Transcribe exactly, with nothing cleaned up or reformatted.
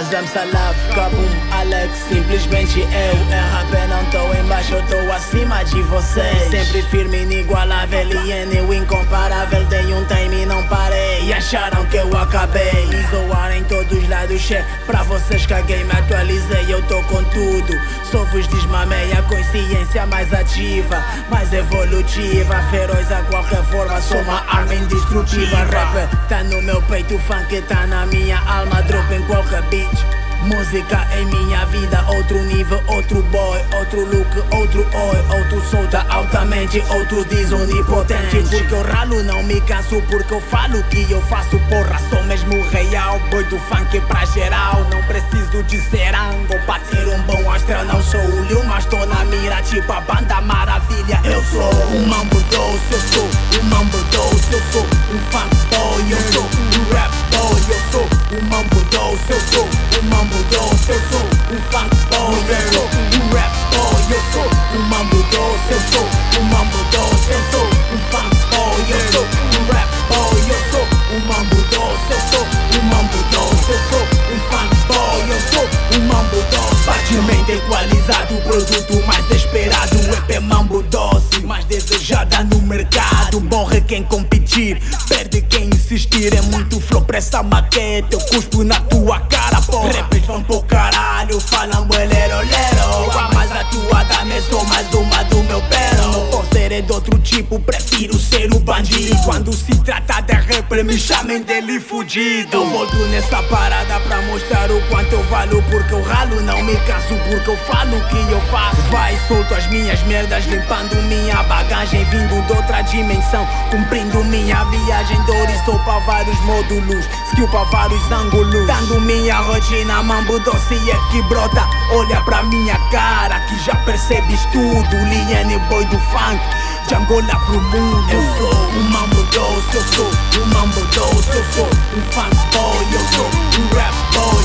Azam Salaf, Kabum, Alex, simplesmente eu. É rap, não tô embaixo, eu tô acima de vocês. Sempre firme, inigualável e o incomparável. Dei um time e não parei, e acharam que eu acabei. E zoar em todos os lados, che. Pra vocês caguei, me atualizei, eu tô com tudo. Só vos desmamei a consciência mais ativa, mais evolutiva, feroz a qualquer forma, sou uma arma indestrutível. Rap tá no meu peito, funk tá na minha alma, drop em qualquer beat. Música em minha vida, outro nível, outro boy, outro look, outro oi, outro solta altamente, outro diz onipotente. Porque eu ralo, não me canso, porque eu falo que eu faço, porra, sou mesmo real. Boy do funk pra geral, não preciso de serango pra ter um bom astral. Não sou o Liu, mas tô na mira, tipo a banda maravilha. Eu sou um mambo doce, eu sou um mambo doce, eu sou um funk boy, eu sou um rap boy, eu sou um mambo doce, eu sou um mambo doce, eu sou um funk boy, eu sou um rap boy, eu sou um mambo doce, eu sou um mambo doce, eu sou um funk boy, eu sou um rap boy, eu sou um mambo doce, eu sou um mambo doce, eu sou um funk boy, eu sou um mambo doce. Facilmente equalizado, o produto mais esperado, o E P mambo doce, mais desejada no mercado. Morre quem competir, perde quem insistir. É muito flow pra essa maquete, eu cuspo na tua cara, porra. Rappers vão pro caralho, falam lero lero. A mais atuada, me sou mais uma do meu pelo. Não posso ser é de outro tipo, prefiro ser o bandido. Quando se trata de rapper, me chamem dele fudido. Eu volto nessa parada pra mostrar o quanto eu valo, porque eu ralo, não me canso, porque eu falo o que eu faço. Vai, solto as minhas merdas, limpando minha bagagem, vindo de outra dimensão, cumprindo minha viagem. Dores, sou pra vários módulos, skill pra vários ângulos, dando minha rotina, mambo doce é que brota. Olha pra minha cara que já percebes tudo. Liane, boy do funk, de Angola pro mundo. Eu sou um mambo doce, eu sou um mambo doce, eu sou um funk boy, eu sou um rap boy.